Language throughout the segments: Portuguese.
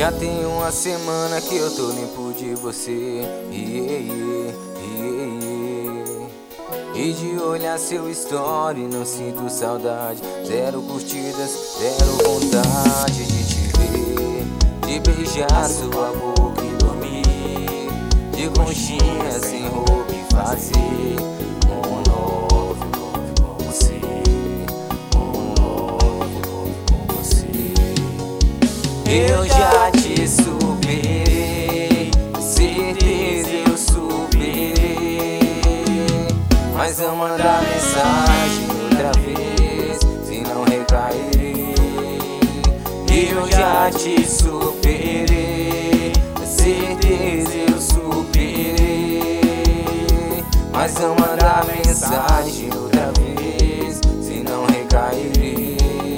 Já tem uma semana que eu tô limpo de você. E de olhar seu story não sinto saudade. Zero curtidas, zero vontade de te ver, de beijar sua boca e dormir, de conchinha sem roupa e fazer um love com você, um love com você. Eu já te superei, certeza eu superei, mas eu mandar mensagem outra vez, se não recairei. Eu já te superei, certeza eu superei, mas eu mandar mensagem outra vez, se não recairei.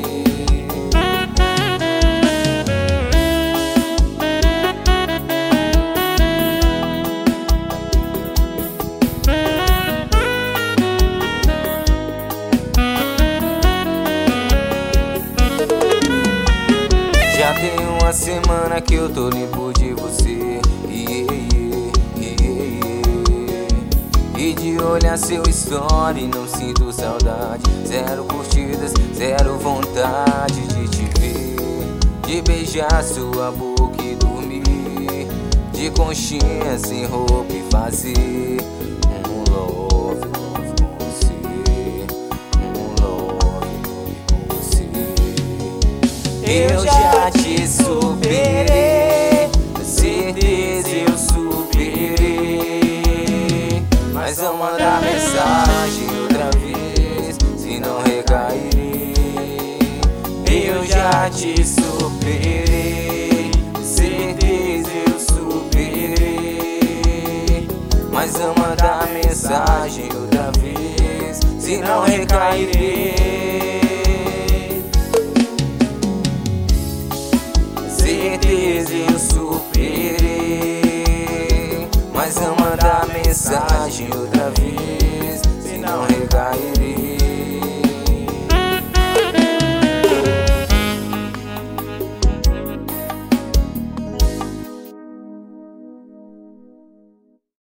Já tem uma semana que eu tô limpo de você. E de olhar seu story não sinto saudade. Zero curtidas, zero vontade de te ver, de beijar sua boca e dormir, de conchinha sem roupa e fazer um love com você, um love com você. Eu já te superei, certeza eu superei, mas eu mandar mensagem outra vez, se não recairei. Eu já te superei, certeza eu superei, mas eu mandar mensagem outra vez, se não recairei. Certeza eu superei, mas eu mandar mensagem outra vez, se não recairei.